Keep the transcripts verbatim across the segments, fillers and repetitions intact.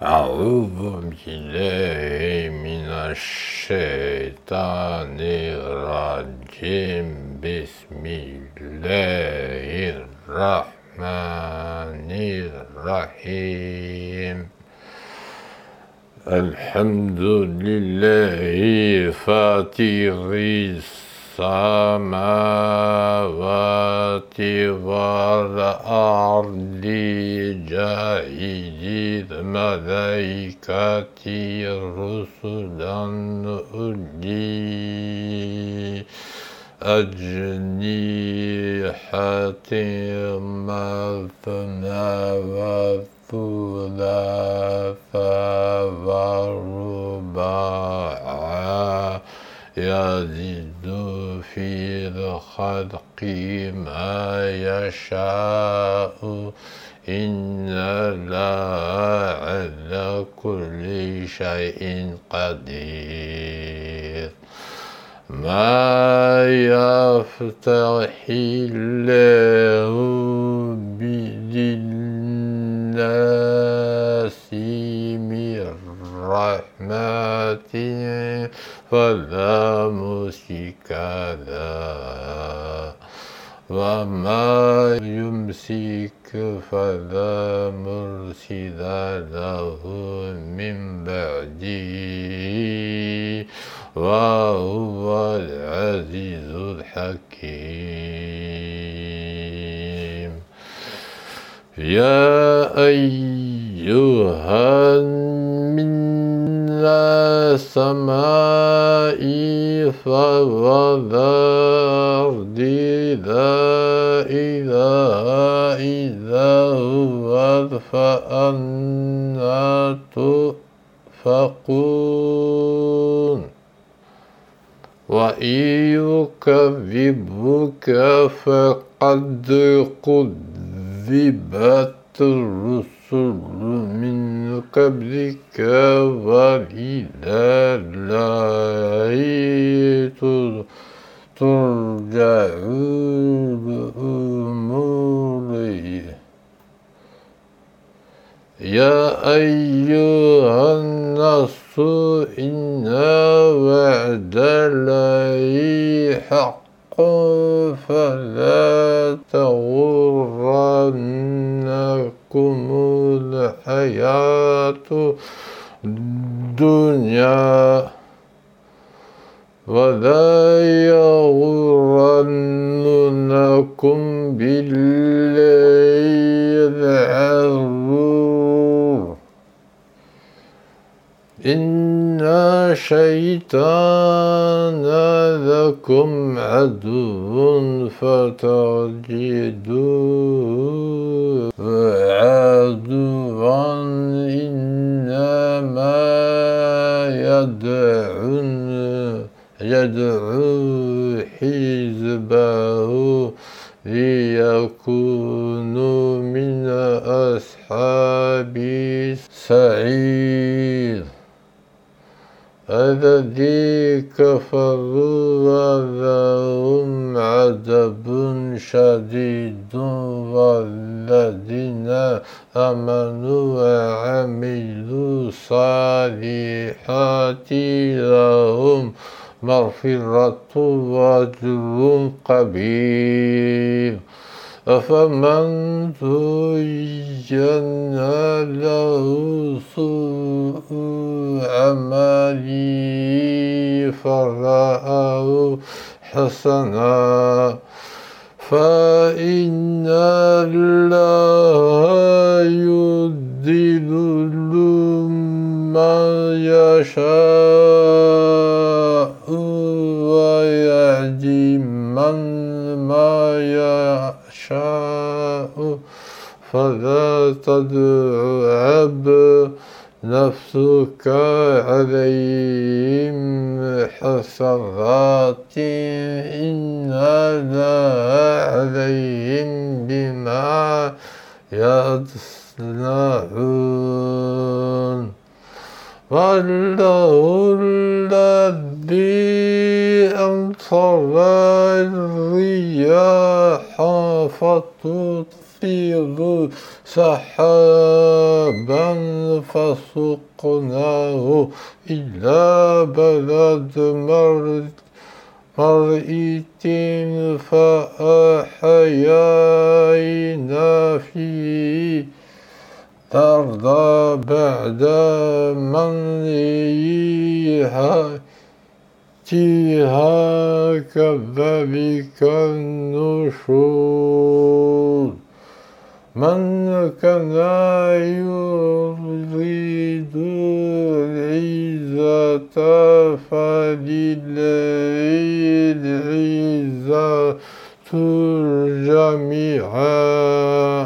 أعوذ بالله من الشيطان الرجيم. بسم الله الرحمن الرحيم. الحمد لله فاطر السماوات والأرض جاعل الملائكة رسلا أولي أجنحة مثنى وثلاث ورباع يزيد في الخلق ما يشاء إن الله على كل شيء قدير. ما يفتح الله للناس من رحمة فلا ممسك لها وما يمسك فلا مرسل له من بعده وهو العزيز الحكيم. يا أيها الناس السماء والأرض لا إله إلا هو فأنى تؤفكون. وإن يكذبوك فقد كذبت الرسل من قبلك وإلى الله ترجع الأمور. يا أيها الناس إن وعد الله حق فلا تغرنكم الحياة الدنيا ولا يغرنكم بالله الغرور. إن الشيطان لكم عدو فاتخذوه عدوا إنما يدعو يدعو حزبه ليكونوا من أصحاب السعير. الذين كفروا ولهم عذاب شديد والذين آمنوا وعملوا الصالحات لهم مغفرة وأجر كبير. أفمن زين له سوء عمله فرآه حسنا فإن الله يضل من يشاء ويهدي من ما يشاء فلا تتعب نفسك عليهم حسرات إن الله عليهم بما يصنعون. والله الذي أرسل الرياح فتثير سحابا فسقناه إلى بلد ميت فأحيينا فيه الأرض بعد موتها كذلك النشور. من كان يريد العزة فلله العزة جميعا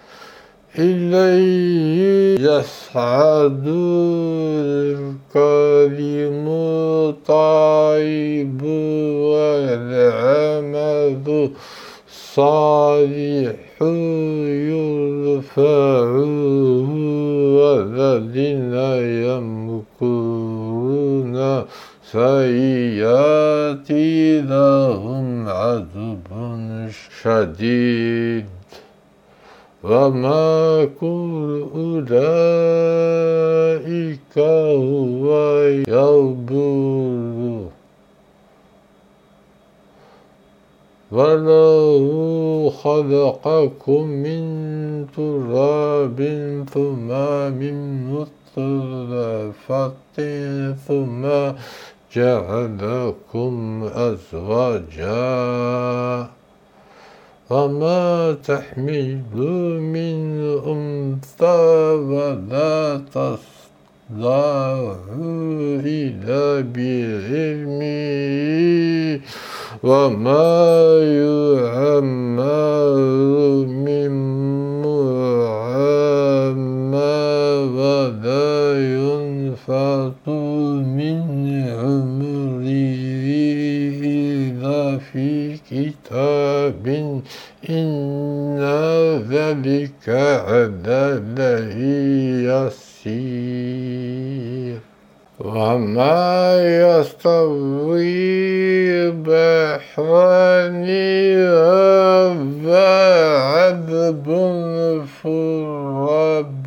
إليه يصعد الكلم الطيب والعمل الصالح يرفعه والذين يمكرون سيئات لهم عذاب شديد ومكر أولئك هو يبور ولو خلقكم من تراب ثم من نطفة ثم جعلكم أزواجا وما تحمل من أنثى ولا تضع إلا بعلمه وما يعمر من معمر ولا ينفث من عمره إلا في كتاب إن ذلك على الله يسير. وما يستوي البحران هذا عذب فرات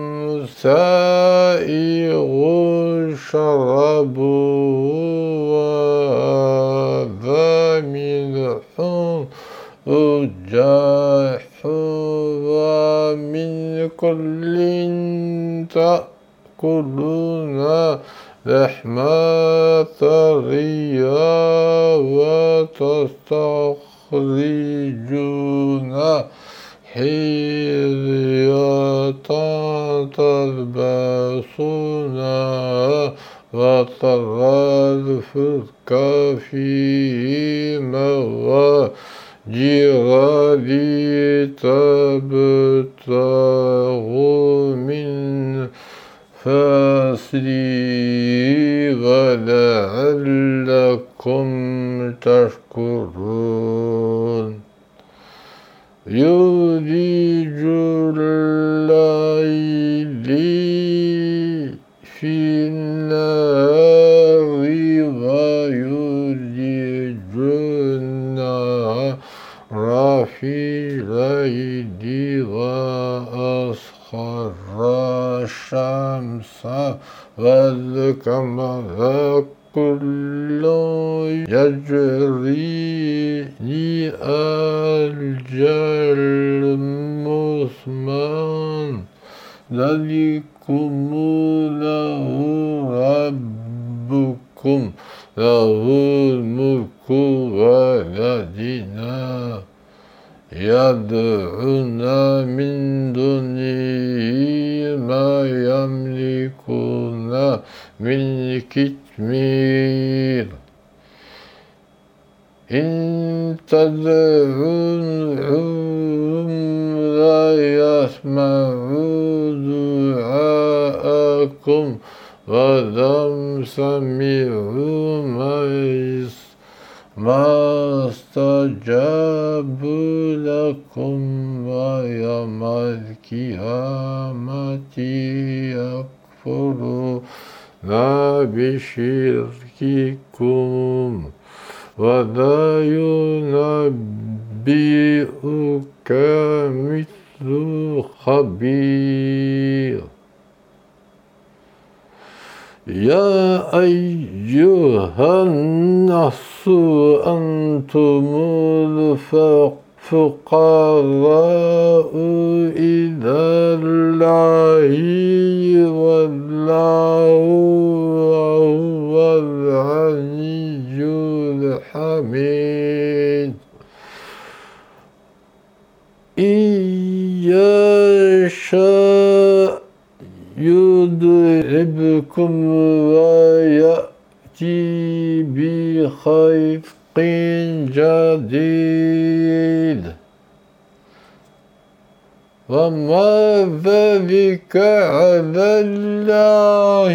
سائغ شرابه وهذا ملح أجاج ومن كل تأكلون لحما طريا وتستخرجون حلية تلبسونها وترى الفلك فيه مواخر لتبتغوا من فضله ولعلكم تشكرون. يولج الليل في النهار ويولج النهار في الليل وأسخر الشمس والقمر كل يجري لأجل مسمى ذلكم له ربكم له الملك والذين يدعون من دونه ما يملكون من كتمير إن تدعوهم لا يسمعوا دعاءكم ولم سمعوا ما استجابوا لكم ويوم القيامة يكفرون بشرككم ولا ينبئك مثل خبير. يا أيها الناس أنتم الفقراء إلى الله والله هو الغني الحميد. إن يشاء يذهبكم ويأتي بخلق جديد وما ذلك على الله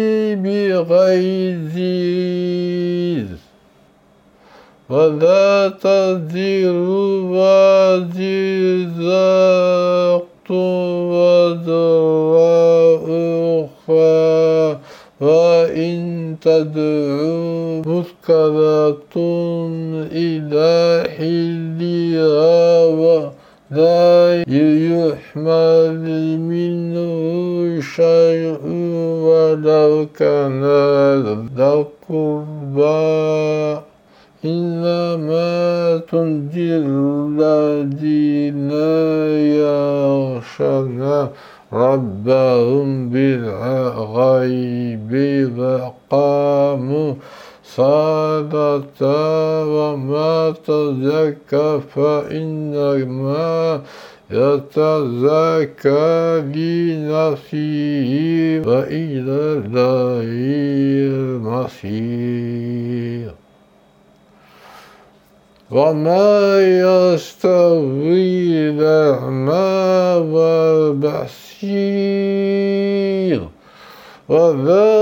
بعزيز. ولا تزر وازرة وزر أخرى وإن تدعو مثقلة إلى حلها ولا يحمل منه شيء ولو كان ذا قربى. إنما تنذر الذين يخشون ربهم بالغيب وأقاموا الصلاة وما تزكى فإنما يتزكى لنفسه وإلى الله المصير. وما يستوي الأعمى والبصير ولا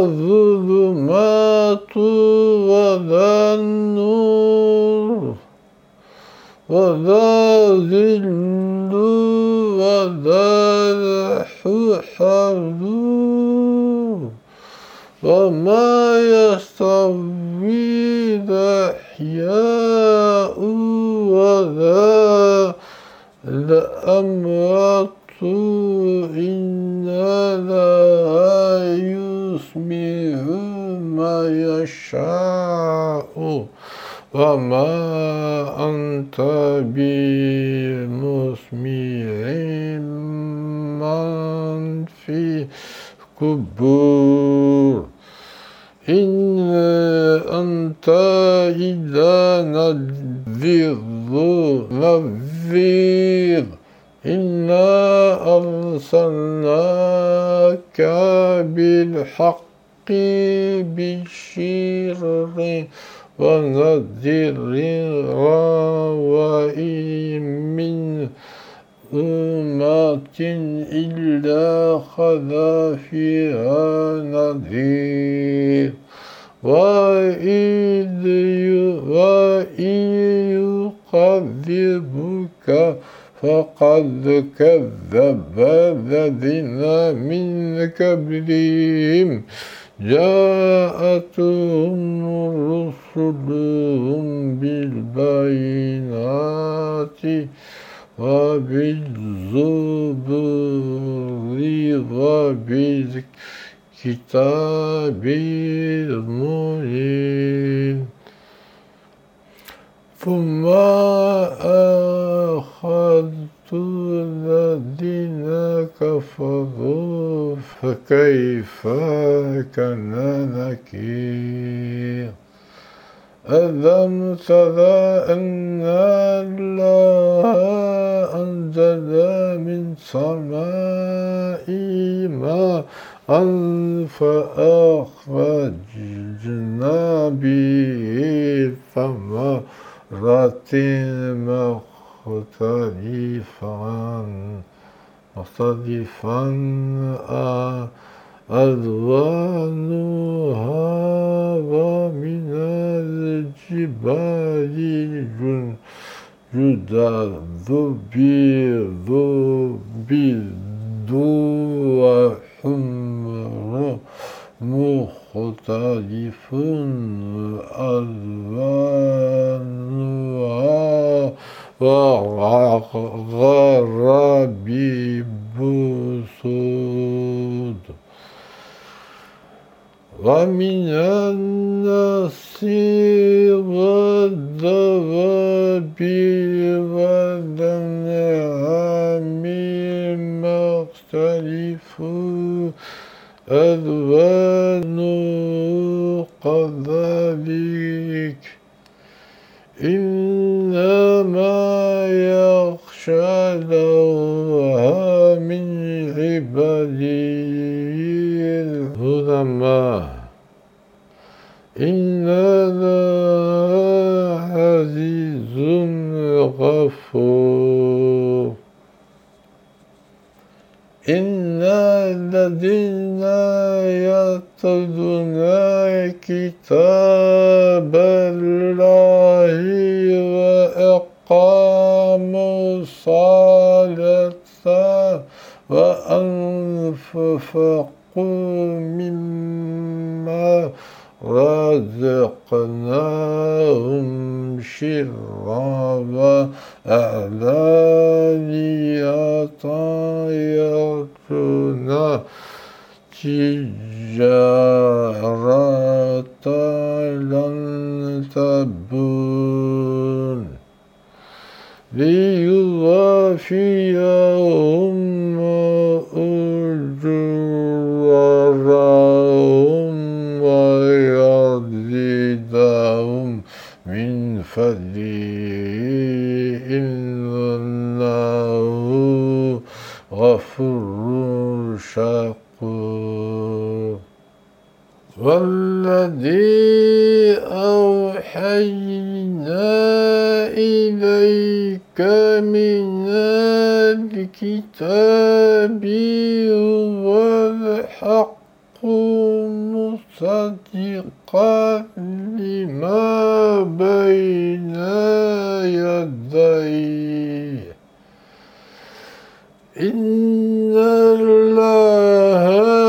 الظلمات ولا النور ولا ظل ولا الحرور. وما يستوي الأحياء ولا الأموات إن الله يسمع ما يشاء وما أنت بمسمع من في القبور. إن أنت إلا نذير نذير إنا أرسلناك بالحق بشير ونذير وإن من أمة إلا خلا فيها نذير. وإذ يكذبك فقد كذب الذين من قبلهم جاءتهم رسلهم بالبينات وبالزبر وبالكتاب المبين. ثم أخذت الذين كفروا فكيف كان نكير. ألم تر أن الله أنزل من السماء ماء فأخرجنا به ثمرات مختلفا مختلفا ألوانها ومن الجبال جدد بيض بيض وحمر مختلف ألوانها وغرابيب سود ومن الناس والدواب والأنعام مختلف ألوانه كذلك إنما يخشى الله من عباده العلماء إن الله عزيز غفور إن الذين يتلون كتاب الله وأقاموا الصلاة وأنفقوا مما رزقناهم سرا وعلانية يرجون تجارة لن تبور ليوفيهم أجورهم ويزيدهم من فضله إنه غفور شكور والذي أوحينا إليك من الكتاب هو الحق مصدقا لما بين يديه إن الله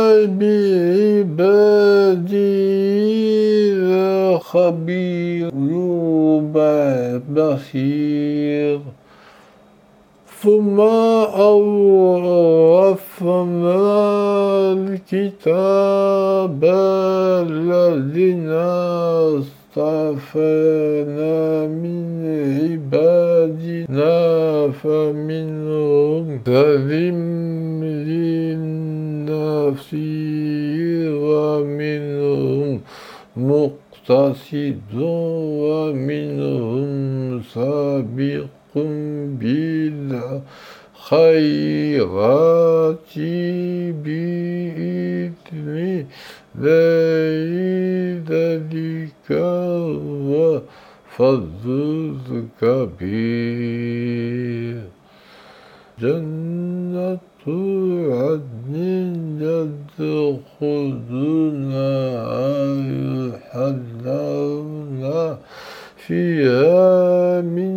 بعباده خبير بصير ثم أورثنا الكتاب الذين اصطفينا من عبادنا فمنهم ظالم لنفسه ومنهم مقتصد ومنهم سابق بالخيرات بإذن الله ذلك هو فضل كبير جنة عدن يدخلونها يحلون فيها من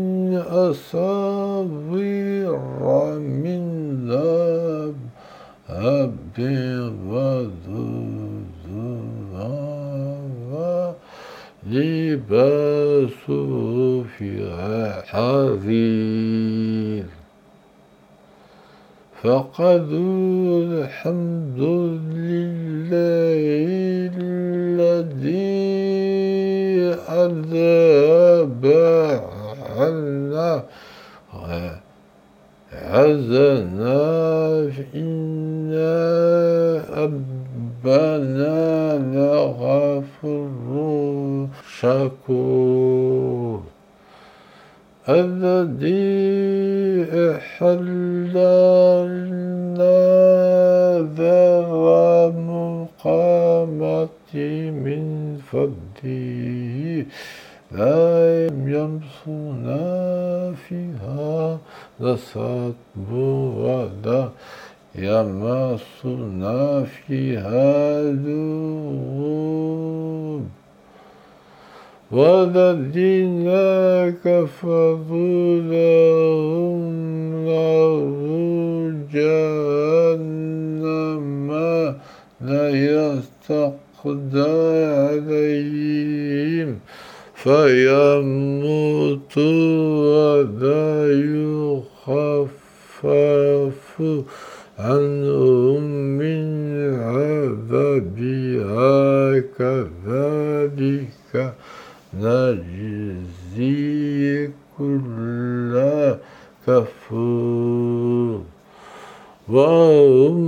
أساور من ذهب وذهب لباسه فيها حرير فقالوا الحمد لله الذي أذهب عنا حزنا إن ربنا لغفور شكور الذي أحل لنا ذا مقامة من فضله لا يمسنا فيها نصب ولا يمسنا فيها لغوب والذين كفروا لهم نار جهنم لا يستقضى عليهم فيموتوا ولا بها كذلك نجزي كل كفور وهم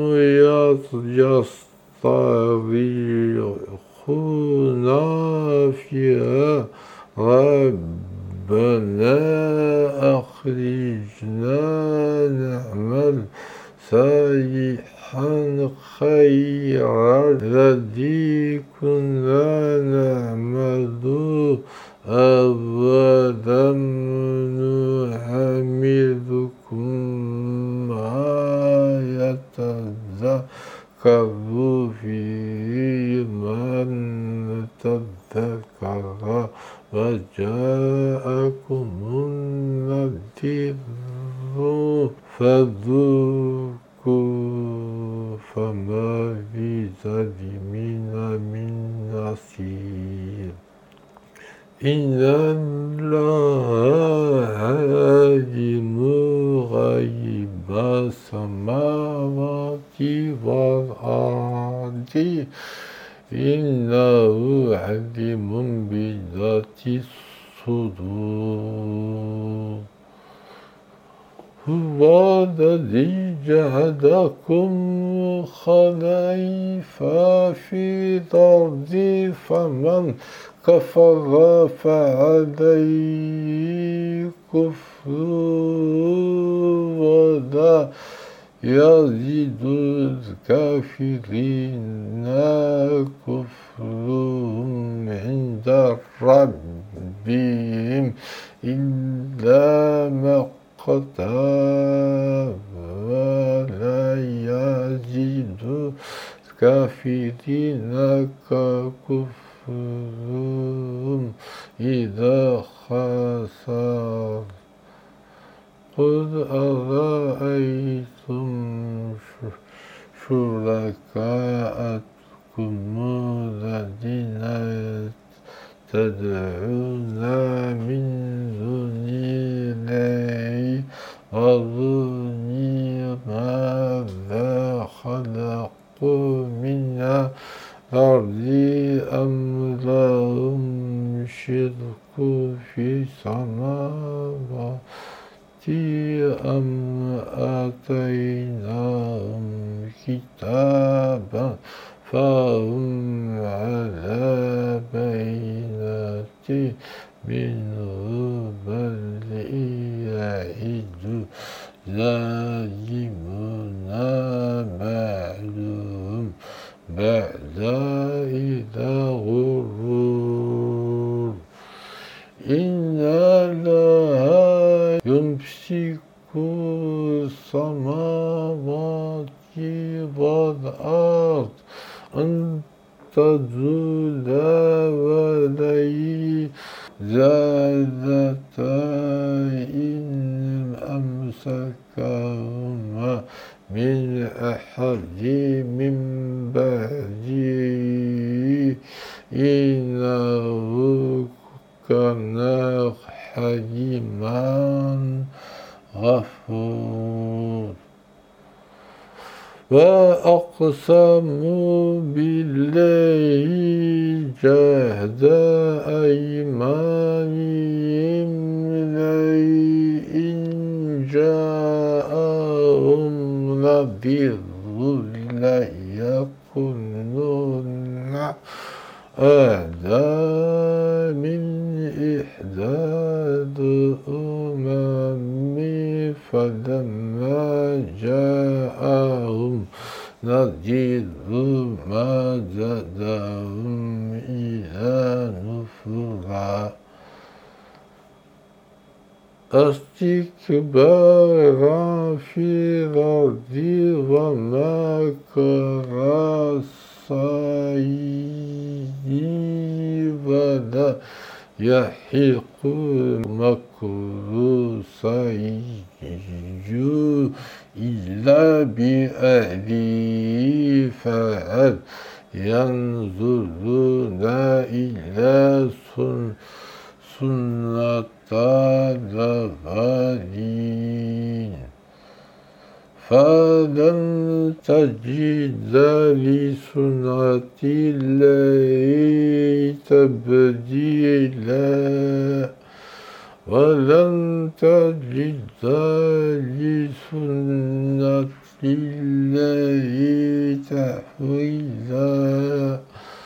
يصطرخون فيها ربنا أخرجنا نعمل صالحا خيرا الذي كنا نعمل أولم نعمركم ما يتذكر فيه من تذكر وجاءكم النذير فذوقوا فما للظالمين من نصير إن الله عالم غيب السماوات والأرض إنه عليم بذات الصدور هو الذي جعلكم خلائف في الأرض فمن كفر فعليه كفره ولا يزيد الكافرين كفرهم عند ربهم إلا مقتا ولا يزيد الكافرين ككفرهم إذا خسر قل أرأيتم شركاءكم الذين تدعون من دون الله أروني ماذا خلقوا من الأرض أم لهم شرك في السماوات أم آتيناهم كتابا فهم على بينة منه بل يعد ظالمون بعضهم بعدا إلى غرور إن الله يمسك السماوات والأرض أن تزولا ولئن زالتا إن أمسكهما من أحد من بعده إنه كان حليما غفور وأقسموا بالله جهد أيمانهم لئن جاءهم نذير ليكونن أهدى من إحدى الأمم فلما جاءهم نذير ما زادهم إلى نفورا استكبارا في الأرض ومكر السيء ولا يحيق مكر السيء إلا بأهله فهل ينظرون إلى سنة الأولين فلن تجد لسنة الله تبديلا ولن تجد لسنة الله تحويلا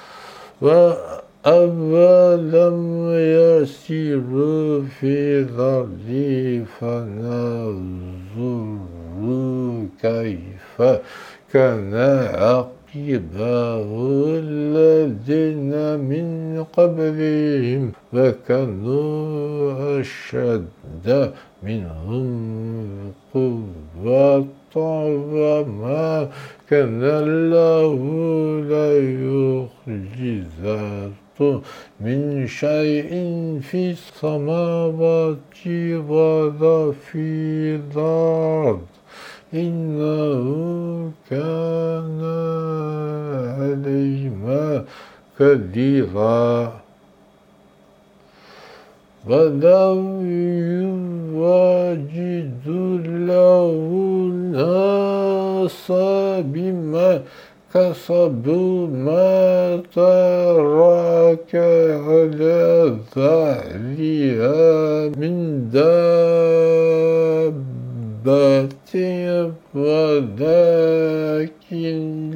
وأولم يسيروا في الأرض فننظروا كيف كان عاقبة الذين من قبلهم وكانوا أشد منهم قوة وما كان الله ليعجزه من شيء في السماوات ولا في الأرض إنه كان عليما قديرا ولو يواجد له الناس بما كسبوا ما ترك على ظهرها من دابة ولكن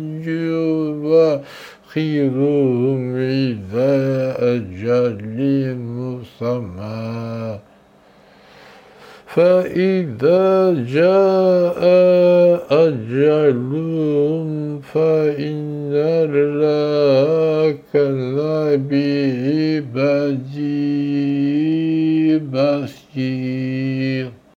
يؤخرهم إلى أجل مسمى فإذا جاء أجلهم فإن الله كان بعباده بصيرا